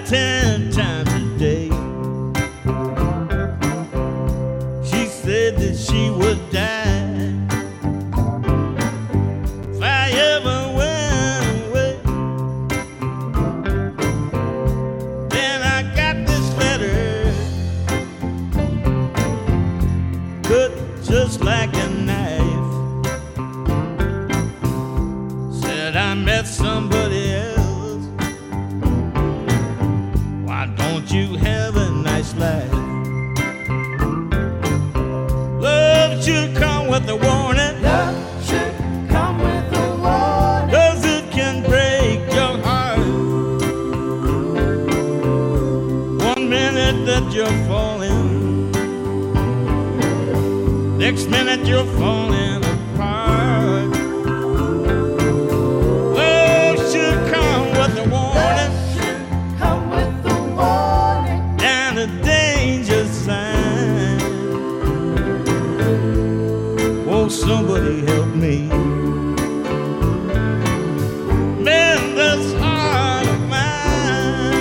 10 times a day. She said that she would die if I ever went away. Then I got this letter, cut just like a knife. Said I met somebody else. Why don't you have a nice life? Love should come with a warning. Love should come with a warning. 'Cause it can break your heart. One minute that you're falling, next minute you're falling apart. Love should come with a warning. Love should come with a warning. And a danger sign. Won't somebody help me mend this heart of mine?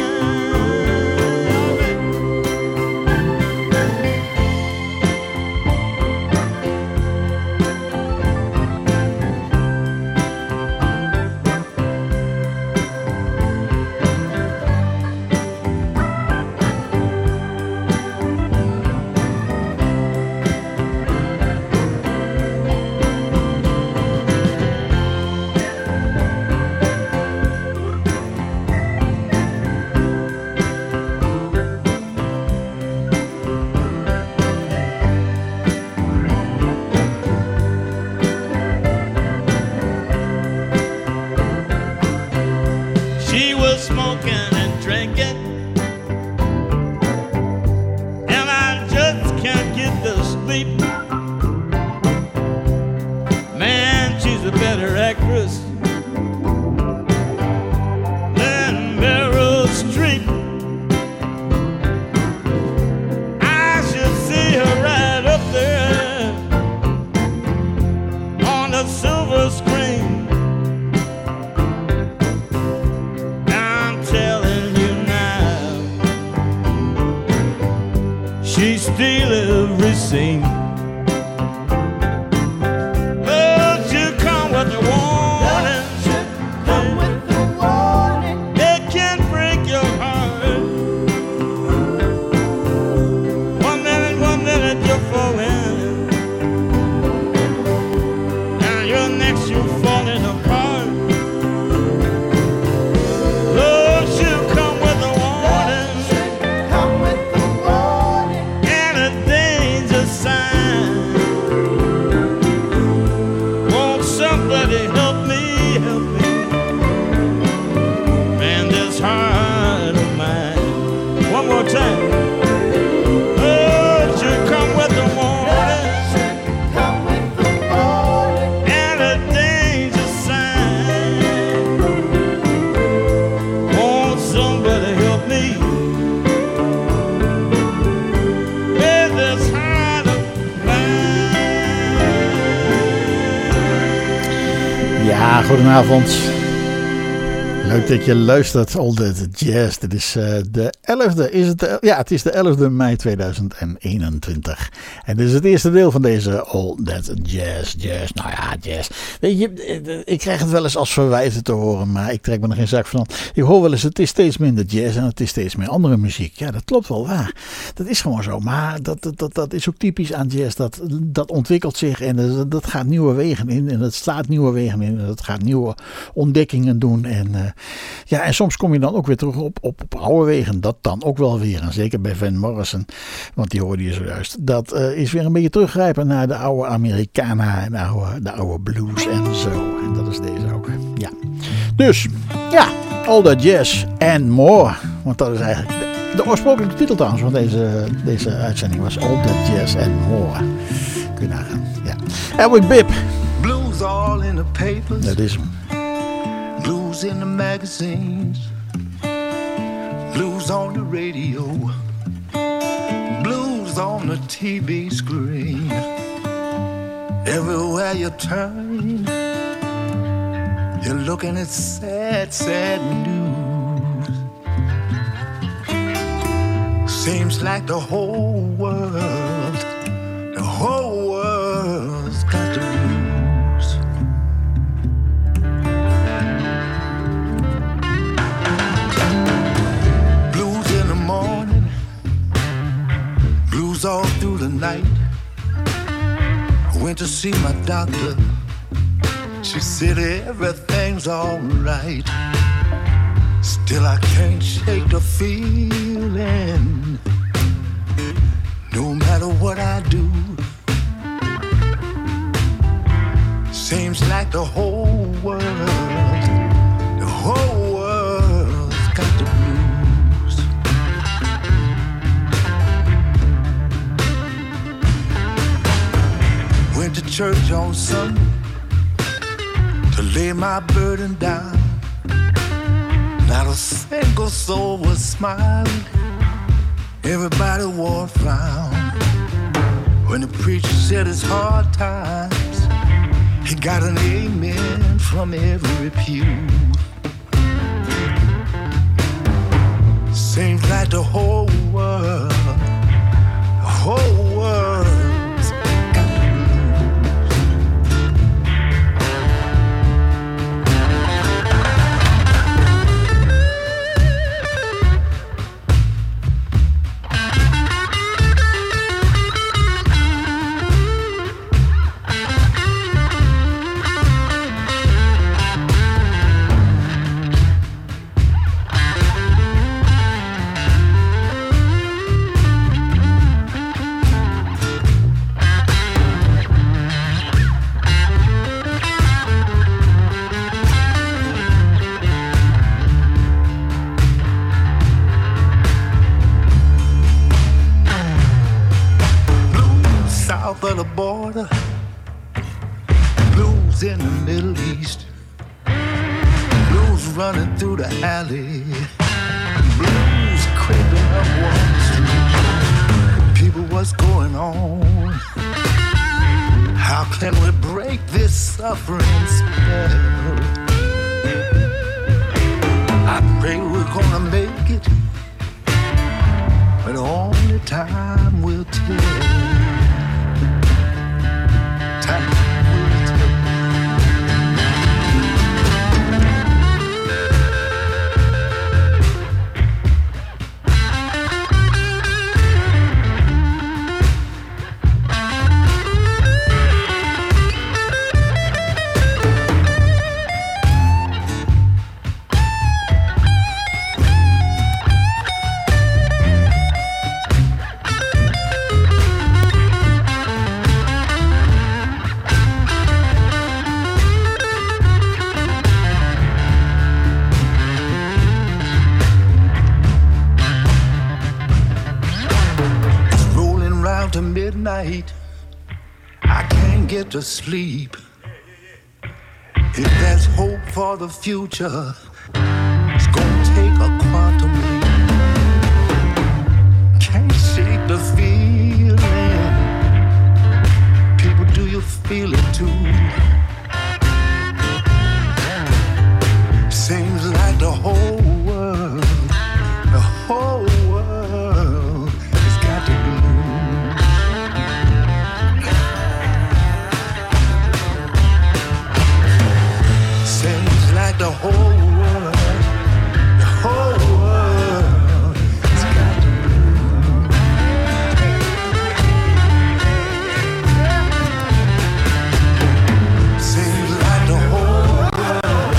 She was smoking and drinking, and I just can't get to sleep. Man, she's a better actress than Meryl Streep. I should see her right up there on the silver screen. I'm telling you now, she steal every scene. Love should come with a warning. Love should come with a warning. It can break your heart. One minute you're falling, and your next you're falling apart. Love should come with a warning. Love should come with a warning. And a danger sign. Won't somebody help me, help me mend this heart of mine? One more time. Love should come with a warning. Love should come with a warning. And a danger sign. Won't somebody help me with this heart of mine? Ja, goedenavond. Leuk dat je luistert, All That Jazz. Dit is de 11e. Het is de 11e mei 2021. En dit is het eerste deel van deze All That Jazz. Nou ja, jazz. Weet je, ik krijg het wel eens als verwijten te horen, maar ik trek me er geen zak van aan. Ik hoor wel eens, het is steeds minder jazz en het is steeds meer andere muziek. Ja, dat klopt wel waar. Dat is gewoon zo. Maar dat is ook typisch aan jazz. Dat ontwikkelt zich en dat gaat nieuwe wegen in. En dat slaat nieuwe wegen in. En dat gaat nieuwe ontdekkingen doen. En soms kom je dan ook weer terug op oude wegen. Dat dan ook wel weer. En zeker bij Van Morrison, want die hoorde je zojuist. Dat is weer een beetje teruggrijpen naar de oude Americana en de oude blues en zo. En dat is deze ook. Ja. Dus, ja, All That Jazz and More. Want dat is eigenlijk de oorspronkelijke titel trouwens van deze uitzending was All That Jazz and More. Kun je nagaan. Ja. Elwood Bibb. Blues all in the papers. Dat is hem. Blues in the magazines. Blues on the radio. Blues on the TV screen. Everywhere you turn, you're looking at sad, sad news. Seems like the whole world's got the blues. Blues in the morning, blues all through the night. I went to see my doctor. She said everything's all right. Still I can't shake the feeling. No matter what I do, seems like the whole world's got the blues. Went to church on Sunday to lay my burden down. Not a single soul was smiling. Everybody wore a frown. When the preacher said it's hard times, he got an amen from every pew. Seems like the whole world's got the south of the border, blues in the Middle East, blues running through the alley, blues creeping up Wall Street. People, what's going on? How can we break this suffering spell? I pray we're gonna make it, but only time will tell. To midnight, I can't get to sleep. If there's hope for the future, it's gonna take a quantum leap. Can't shake the feeling. People, do you feel it too? Seems like the whole world has got to be. Like the whole world has got to be. Seems like the whole world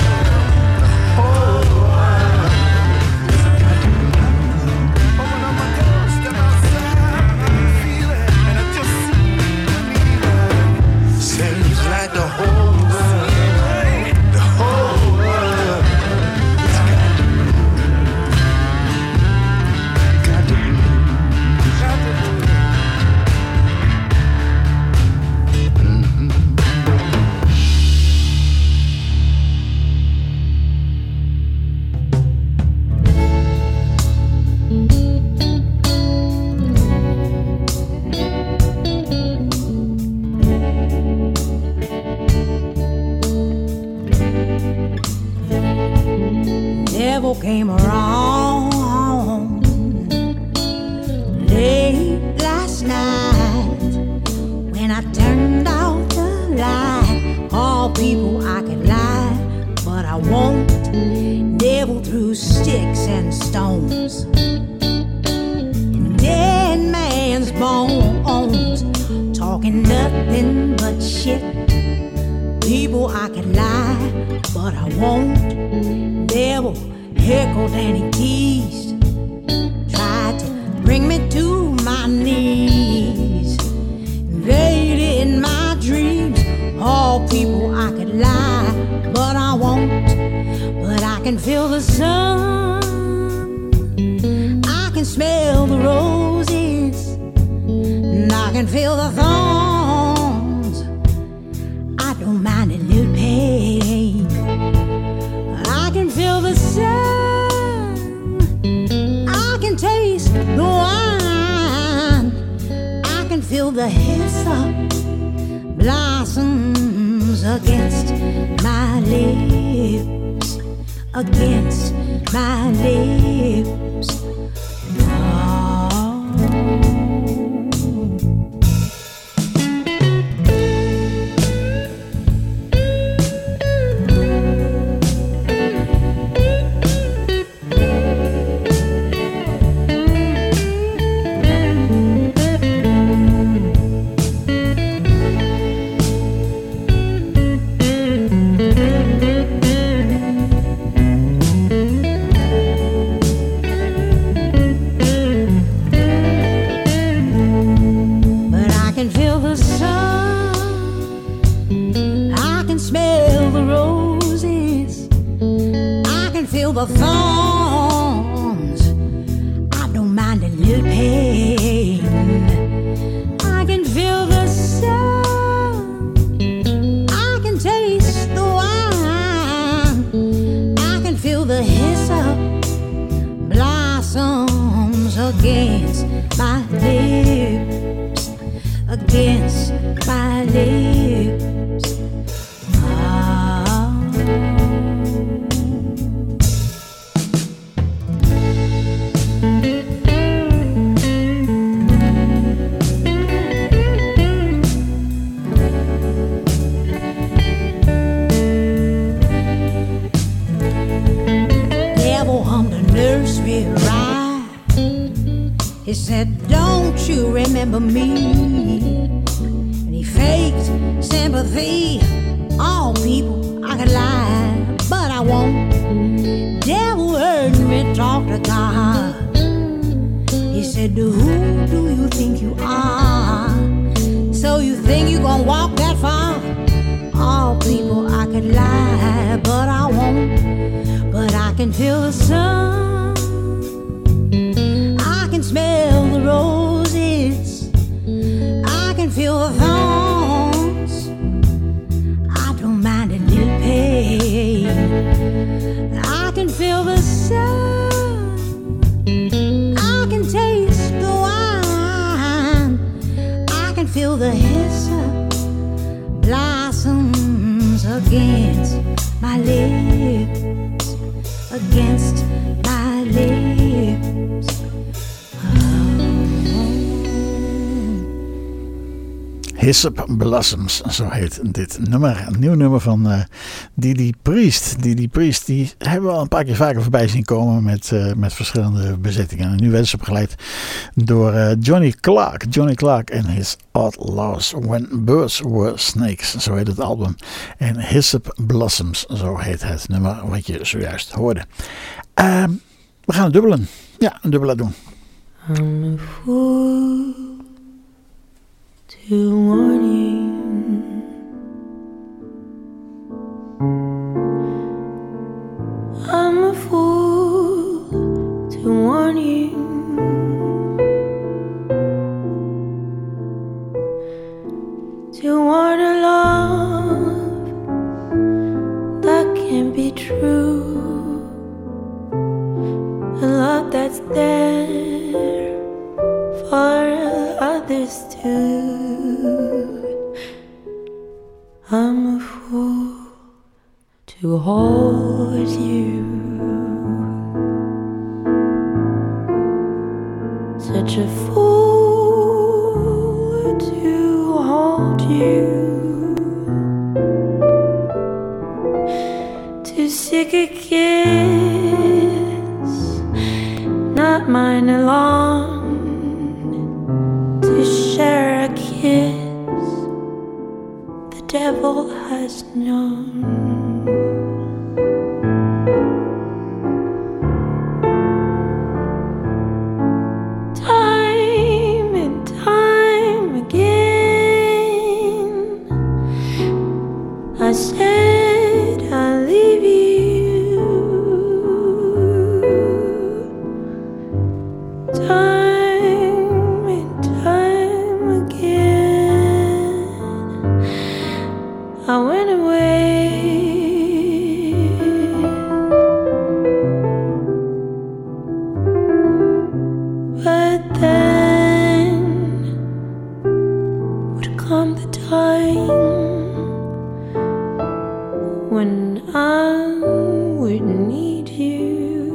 has got to be. Open up my door, step outside, I feel it, and I just need it. Seems like the whole came around late last night when I turned out the light. All people I could lie, but I won't. Devil threw sticks and stones, and dead man's bones, talking nothing but shit. People I could lie, but I won't. Devil heckled and he teased, tried to bring me to my knees, invaded my dreams. All people I could lie, but I won't. But I can feel the sun, I can smell the roses, and I can feel the thorns. I don't mind a little pain. I can feel the sun, I can taste the wine, I can feel the hyssop blossoms against my lips, against my lips. Oh. The thorns, I don't mind a little pain. I can feel the sun, I can taste the wine, I can feel the hyssop blossoms against my lips, against my lips. He said, don't you remember me? And he faked sympathy. All people I could lie, but I won't. Devil heard me talk to God. He said, who do you think you are? So you think you gonna walk that far? All people I could lie, but I won't. But I can feel the sun, I can smell the roses, I can feel the thorns. I don't mind a little pain. I can feel the sun, I can taste the wine, I can feel the hyssop blossoms against my lips, against my lips. Hyssop Blossoms, zo heet dit nummer. Een nieuw nummer van Didi Priest. Didi Priest, die hebben we al een paar keer vaker voorbij zien komen met verschillende bezettingen. En nu werden ze begeleid door Johnny Clark. Johnny Clark en His Outlaws When Birds Were Snakes, zo heet het album. En Hyssop Blossoms, zo heet het nummer wat je zojuist hoorde. We gaan dubbelen. Ja, een dubbela doen. I'm a fool to warn you. I'm a fool to warn you. To warn a love that can't be true, a love that's there for others too. I'm a fool to hold you, so such a fool to hold you, to seek a kiss, not mine alone, to share a kiss the devil has known. I said I'll leave you. Time and time again, I went away. But then would come the time when I would need you,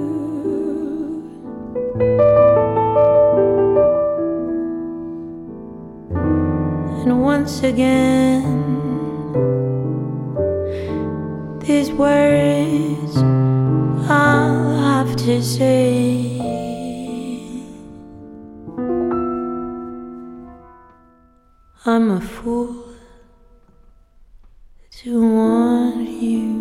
and once again these words I'll have to say. I'm a fool to want you.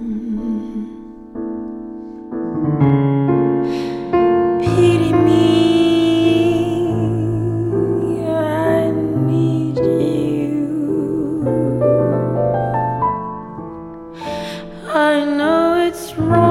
Pity me, I need you. I know it's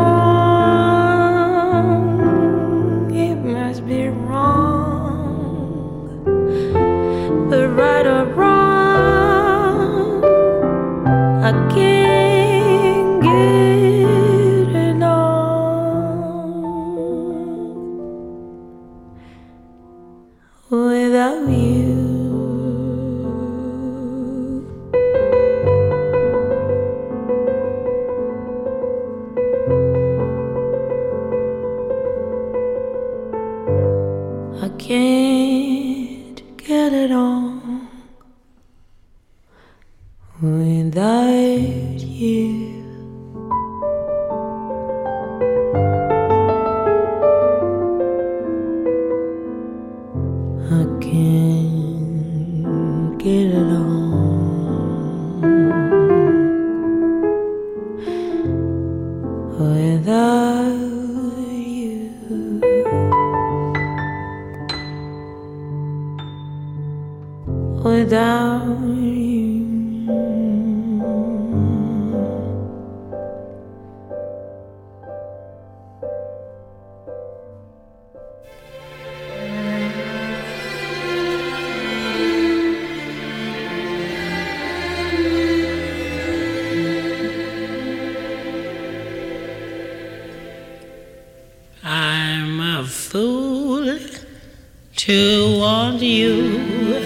wrong, it must be wrong, but right or wrong, I can't get along without you. I can't get along without you. I can't get along without you. Without you. I'm a fool to want you.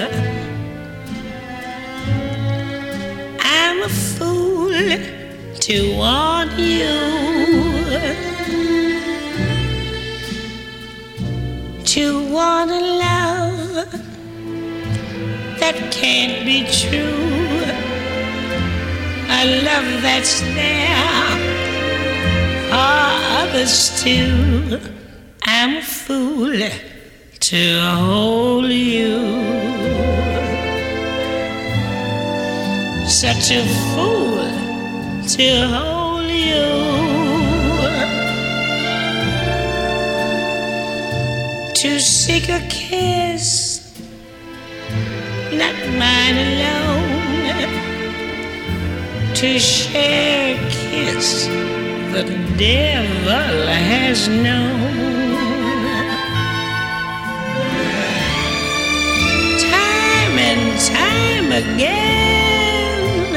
I'm a fool to want you, to want a love that can't be true, a love that's there for others too. I'm a fool to hold you, such a fool to hold you, to seek a kiss, not mine alone, to share a kiss the devil has known. Time and time again,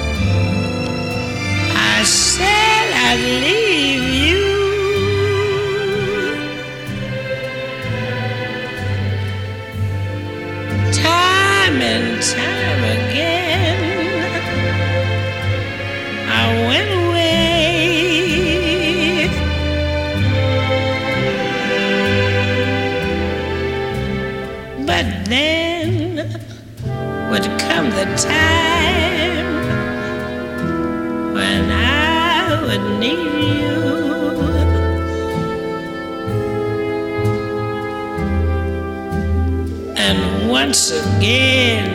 I said I'd leave you. Time and time again, I went away. But then would come the time when I would need you. And once again,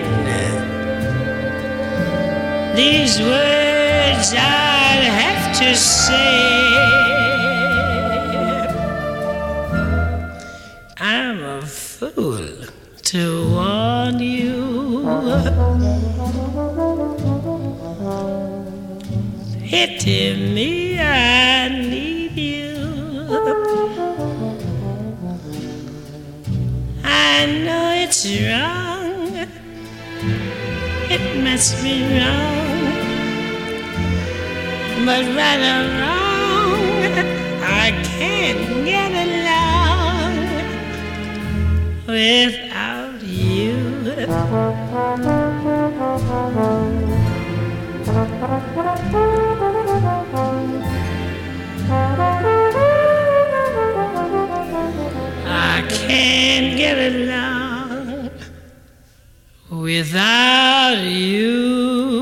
these words I'd have to say. I'm a fool to warn you. Pity me, I need you. I know it's wrong. It must be wrong. But right or wrong, I can't get along without you. I can't get along without you.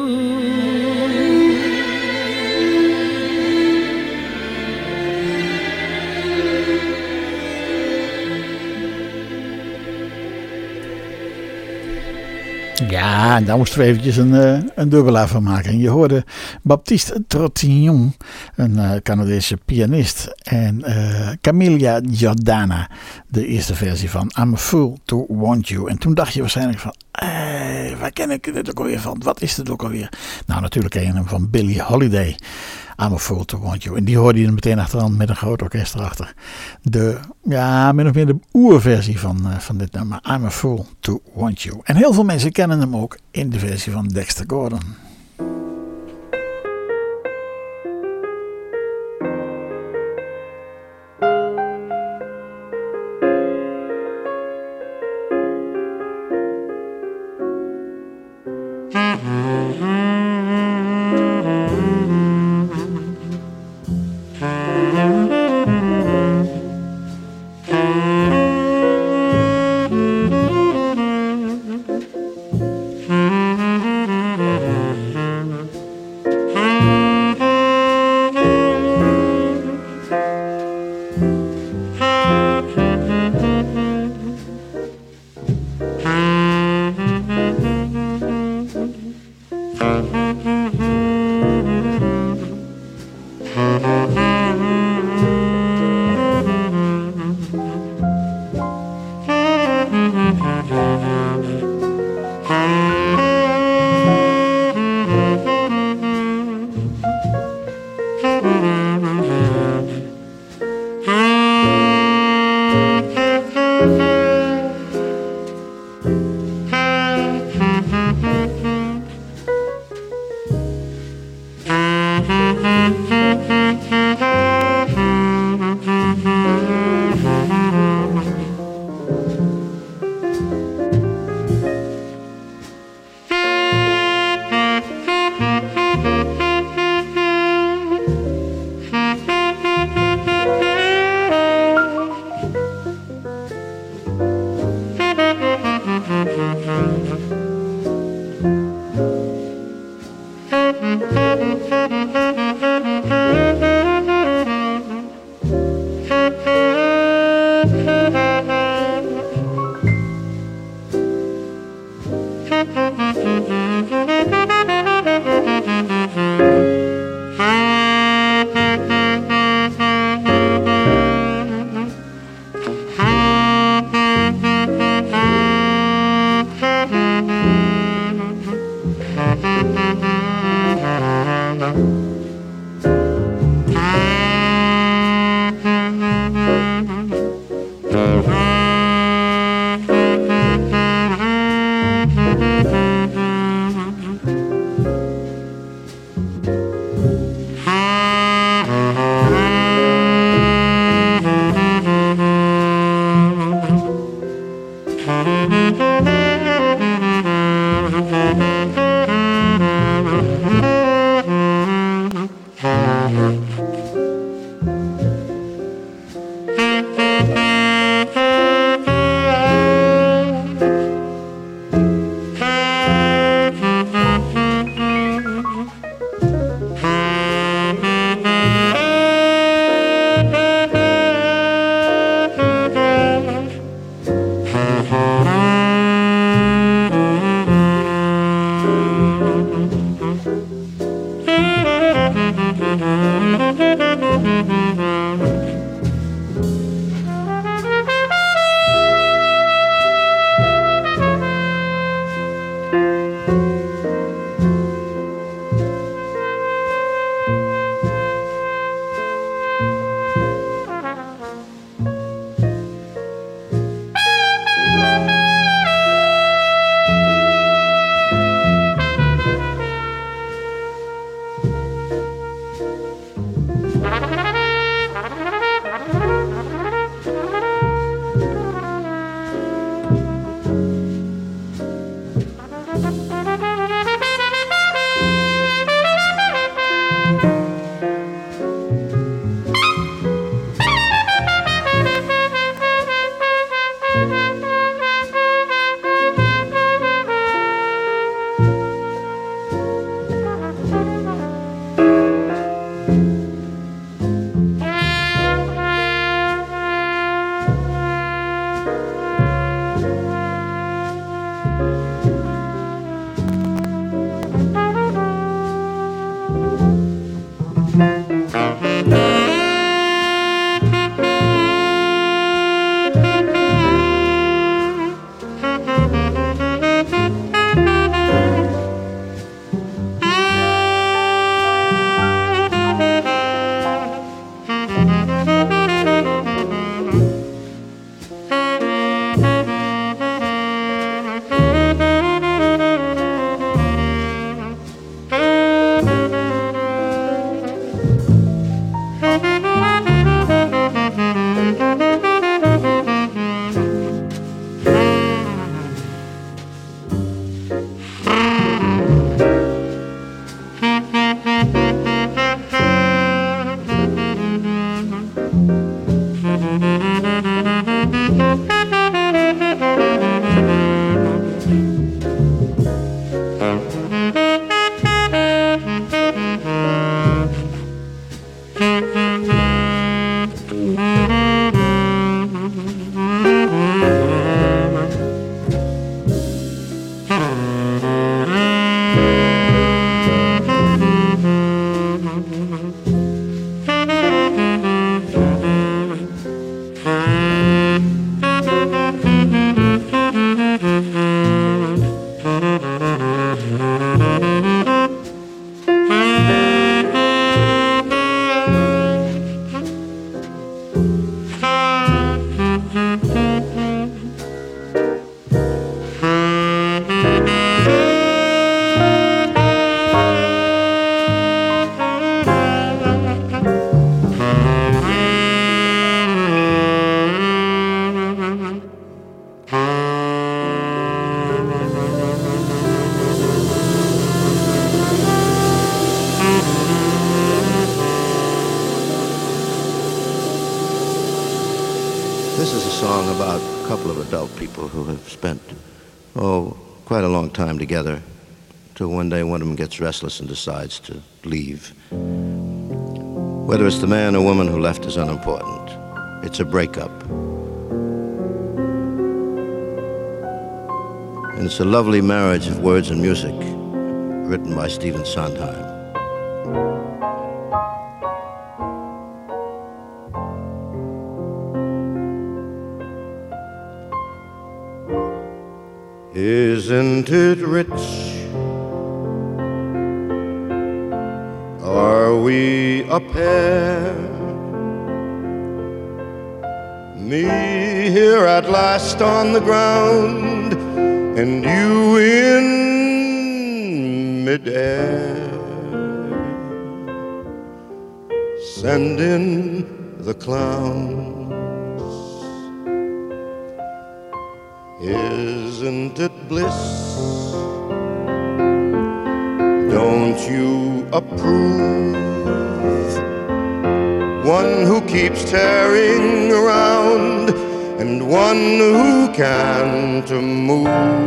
Ja, en daar moesten we eventjes een dubbelaar van maken. En je hoorde Baptiste Trottignon, een Canadese pianist, en Camilla Giordana, de eerste versie van I'm a Fool to Want You. En toen dacht je waarschijnlijk van, waar ken ik dit ook alweer van? Wat is dit ook alweer? Nou, natuurlijk ken je hem van Billie Holiday. I'm a Fool to Want You. En die hoorde je er meteen achteraan met een groot orkest erachter. Min of meer de oerversie van dit nummer. I'm a Fool to Want You. En heel veel mensen kennen hem ook in de versie van Dexter Gordon. This is a song about a couple of adult people who have spent, quite a long time together, till one day one of them gets restless and decides to leave. Whether it's the man or woman who left is unimportant. It's a breakup. And it's a lovely marriage of words and music, written by Stephen Sondheim. Isn't it rich? Are we a pair? Me here at last on the ground, and you in midair. Send in the clowns. Isn't it bliss? Don't you approve? One who keeps tearing around, and one who can't move.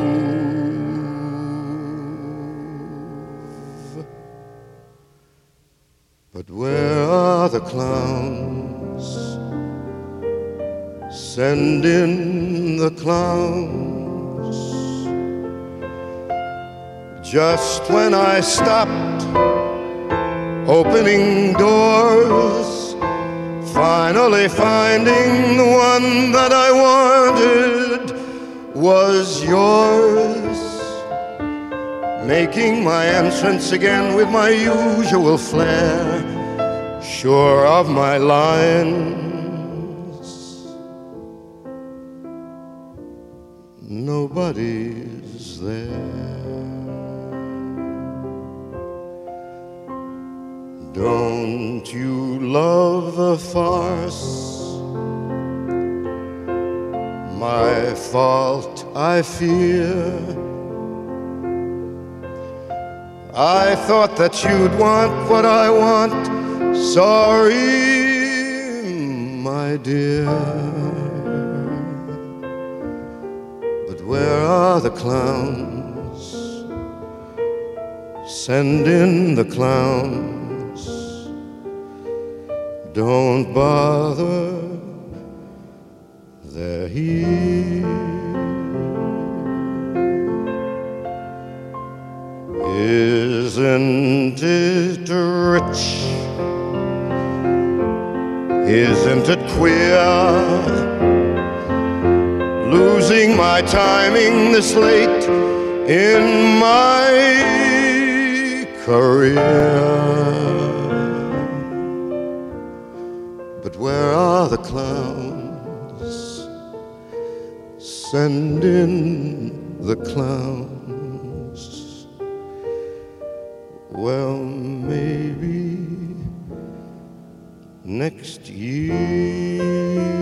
But where are the clowns? Send in the clowns. Just when I stopped opening doors, finally finding the one that I wanted was yours, making my entrance again with my usual flair, sure of my lines. Nobody's there. Don't you love a farce? My fault, I fear. I thought that you'd want what I want. Sorry, my dear. Where are the clowns? Send in the clowns. Don't bother, they're here. Isn't it rich? Isn't it queer? Losing my timing this late in my career. But where are the clowns? Send in the clowns. Well, maybe next year.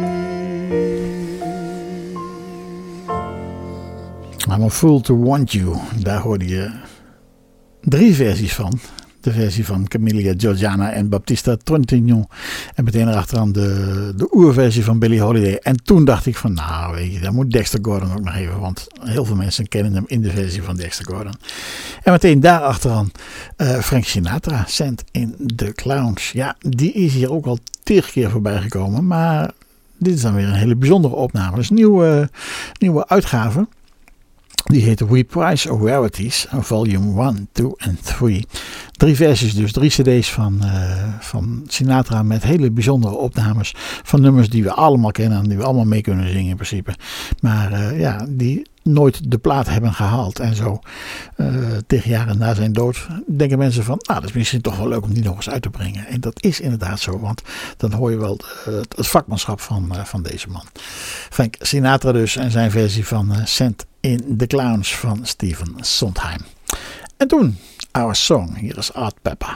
I'm a Fool to Want You. Daar hoorde je 3 versies van. De versie van Camilla Georgiana en Baptista Trontignon. En meteen erachteraan de oerversie van Billie Holiday. En toen dacht ik van, nou weet je, daar moet Dexter Gordon ook nog even. Want heel veel mensen kennen hem in de versie van Dexter Gordon. En meteen daarachteraan Frank Sinatra, Send in the Clowns. Ja, die is hier ook al 10 keer voorbij gekomen. Maar dit is dan weer een hele bijzondere opname. Dus nieuwe uitgave. Die heet We Price Rarities, volume 1, 2 en 3. 3 versies, dus 3 cd's van Sinatra met hele bijzondere opnames van nummers die we allemaal kennen en die we allemaal mee kunnen zingen in principe. Maar die nooit de plaat hebben gehaald en zo. Tegen jaren na zijn dood denken mensen van, dat is misschien toch wel leuk om die nog eens uit te brengen. En dat is inderdaad zo, want dan hoor je wel het vakmanschap van deze man. Frank Sinatra dus en zijn versie van Send in the Clowns van Stephen Sondheim. En toen, Our Song, hier is Art Pepper.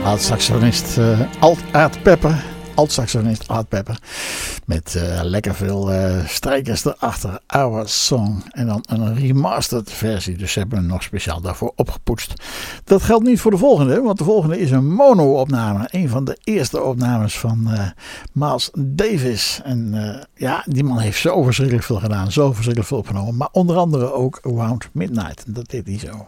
Alt-saxofonist Art Pepper. Met lekker veel strijkers erachter. Our Song. En dan een remastered versie. Dus ze hebben hem nog speciaal daarvoor opgepoetst. Dat geldt niet voor de volgende. Want de volgende is een mono-opname. Een van de eerste opnames van Miles Davis. En die man heeft zo verschrikkelijk veel gedaan. Zo verschrikkelijk veel opgenomen. Maar onder andere ook Around Midnight. Dat deed hij zo.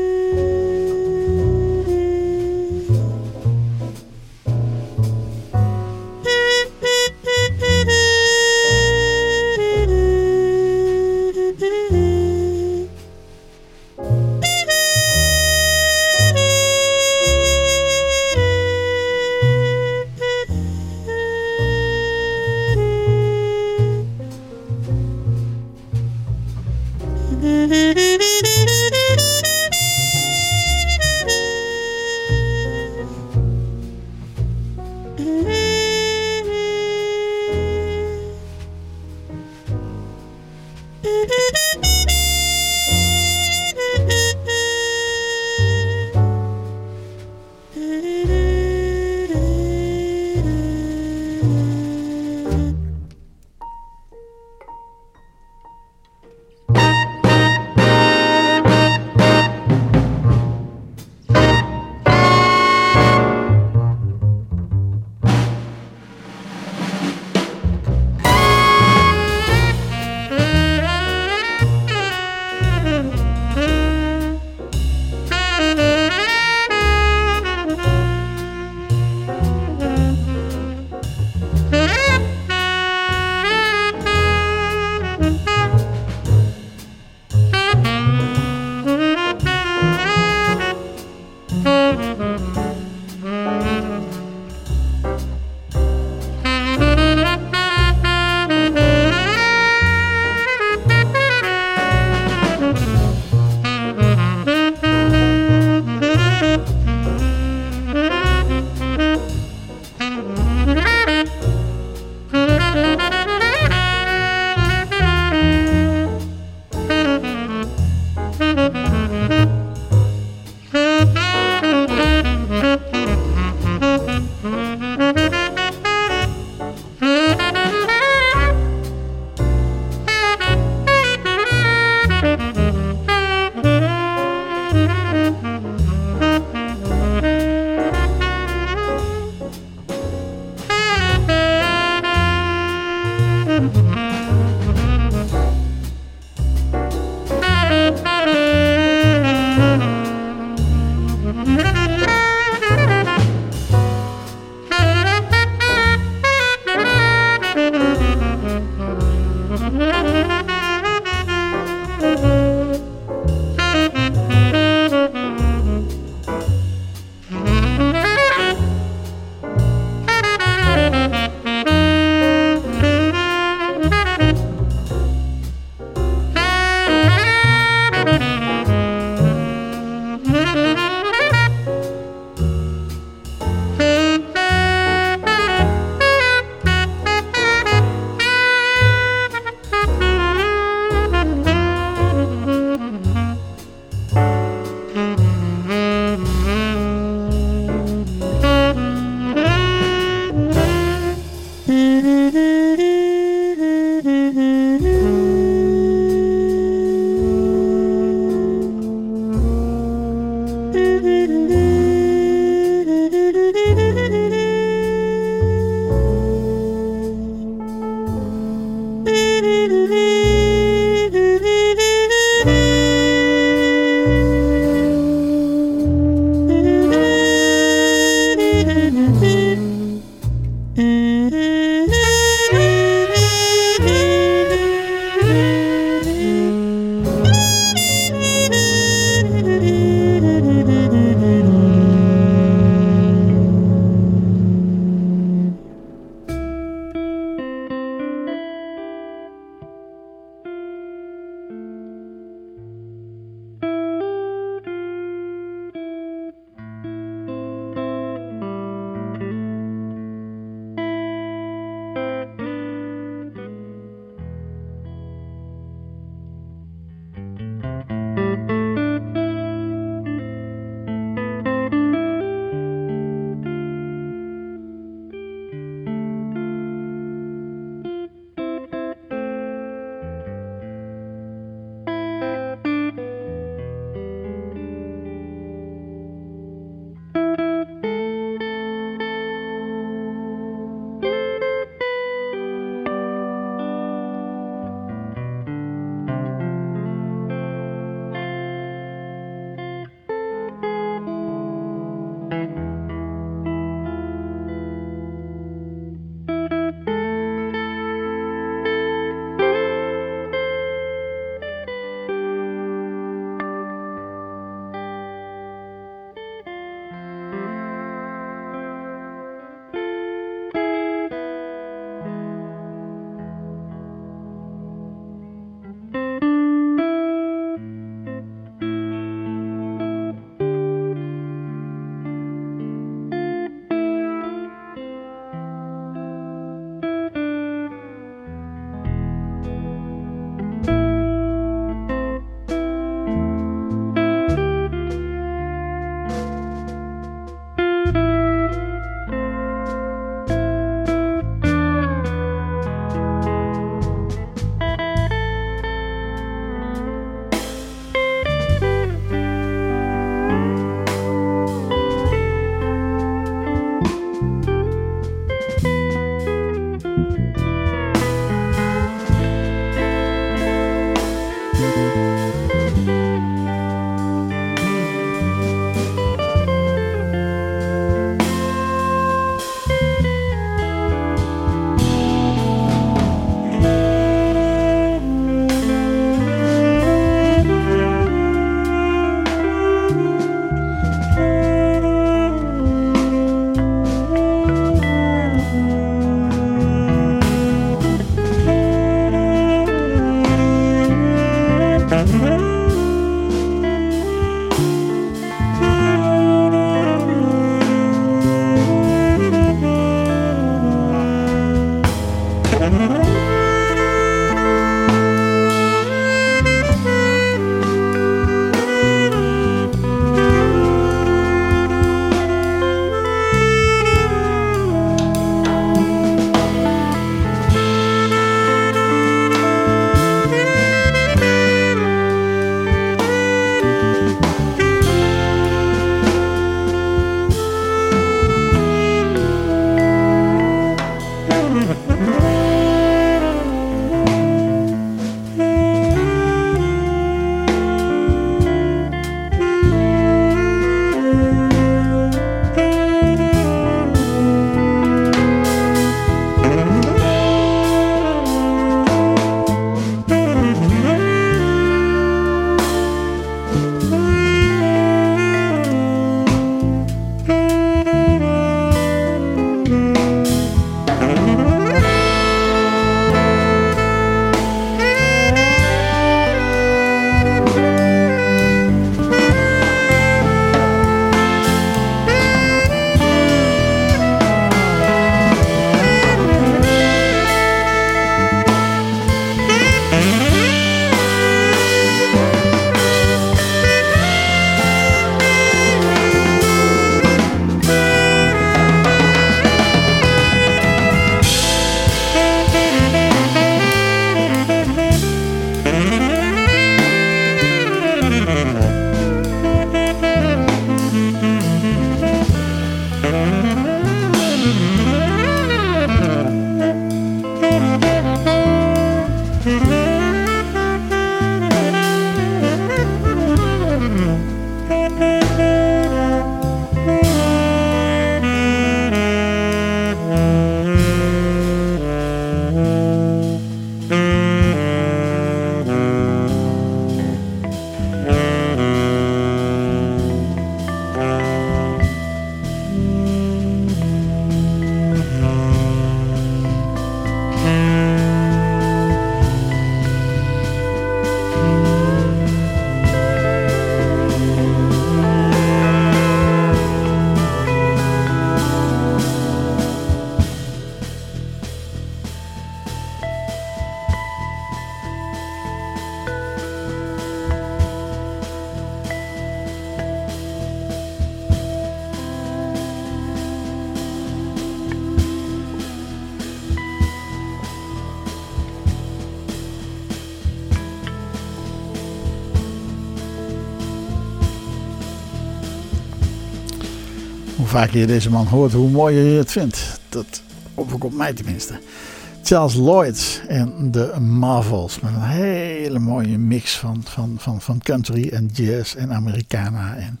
Hoe vaker je deze man hoort, hoe mooier je het vindt. Dat overkomt mij tenminste. Charles Lloyd en de Marvels. Met een hele mooie mix van country en jazz en Americana. En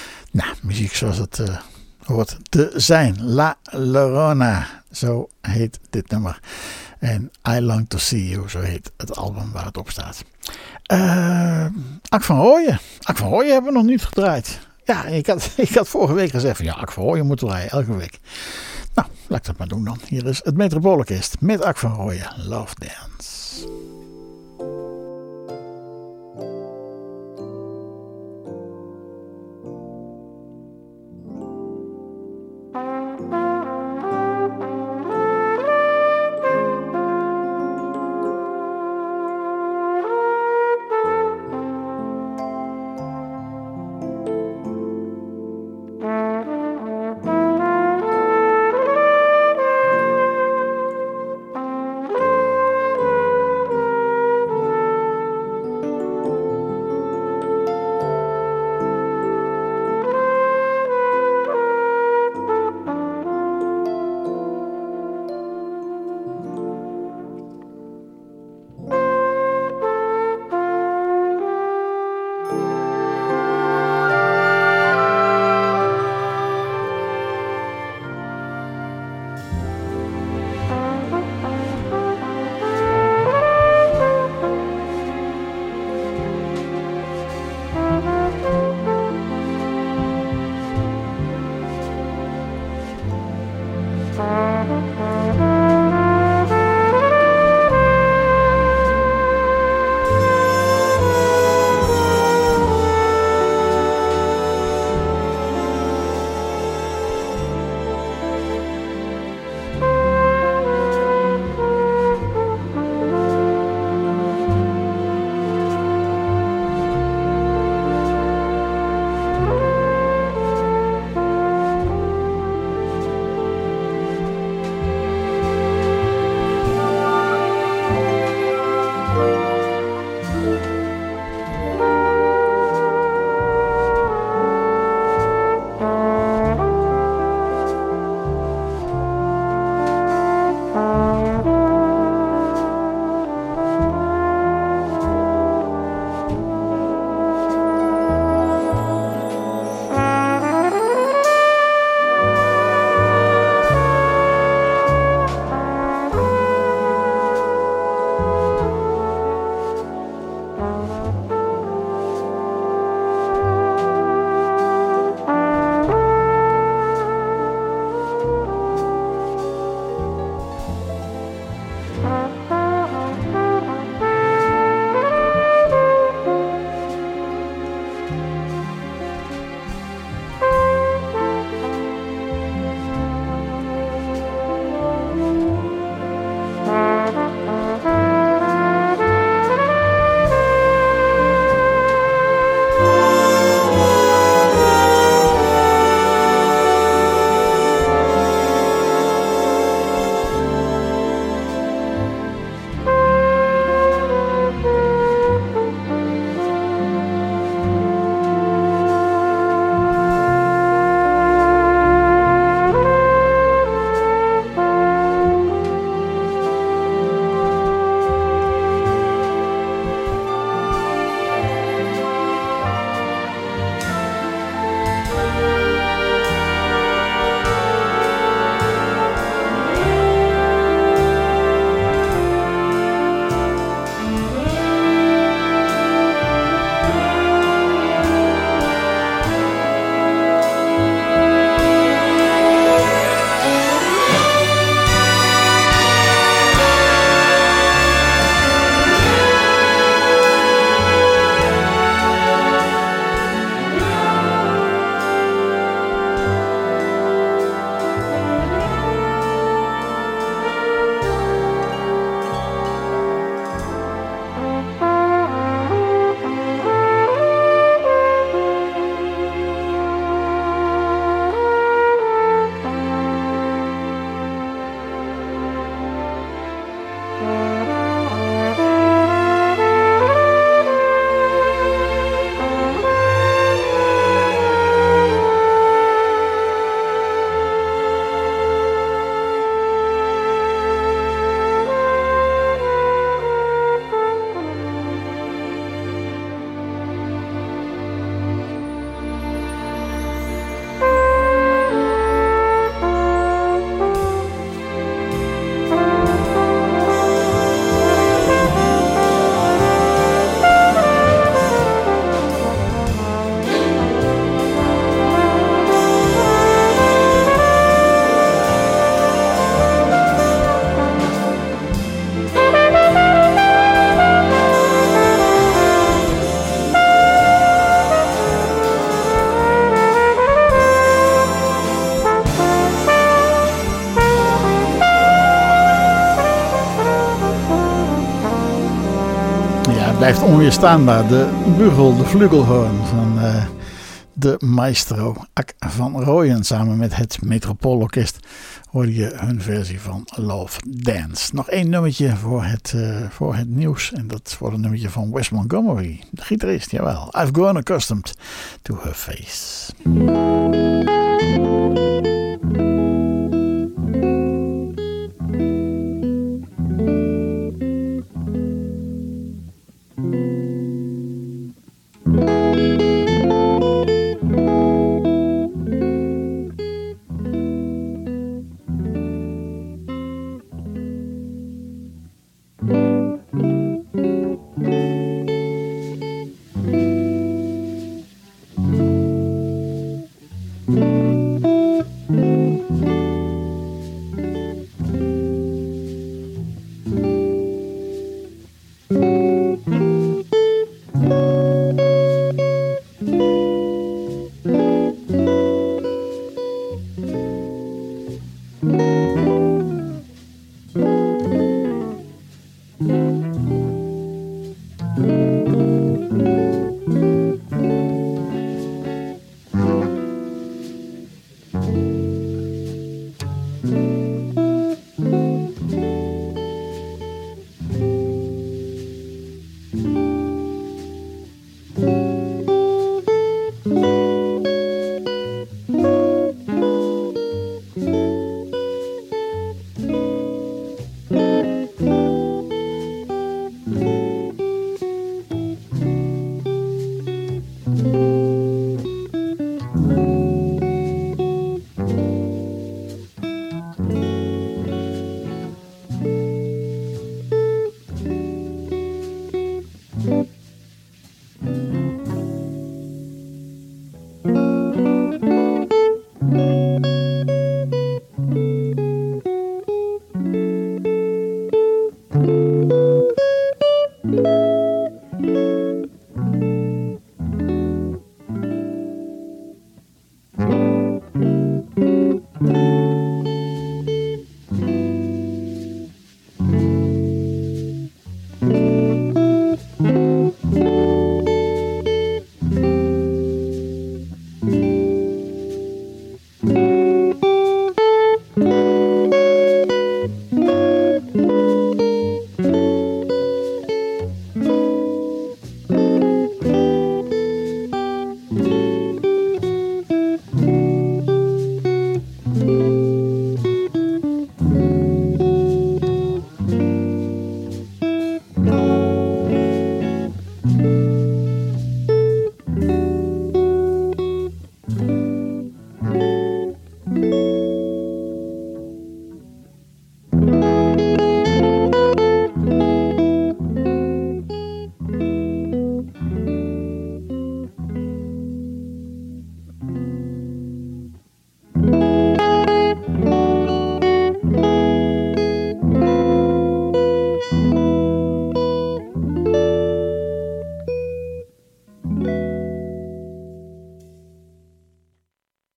muziek zoals het hoort te zijn. La Llorona, zo heet dit nummer. En I Long to See You, zo heet het album waar het op staat. Ak van Rooyen. Ak van Rooyen hebben we nog niet gedraaid. Ja, ik had vorige week gezegd van Ak van Rooyen moeten draaien, elke week. Nou, laat ik dat maar doen dan. Hier is het Metropoolorkest met Ak van Rooyen, Love Dance. blijft onweerstaanbaar. De bugel, de flugelhoorn van de maestro Ak van Rooyen. Samen met het Metropoolorkest hoorde je hun versie van Love Dance. Nog één nummertje voor het nieuws. En dat wordt een nummertje van Wes Montgomery. De gitarist, jawel. I've grown accustomed to her face.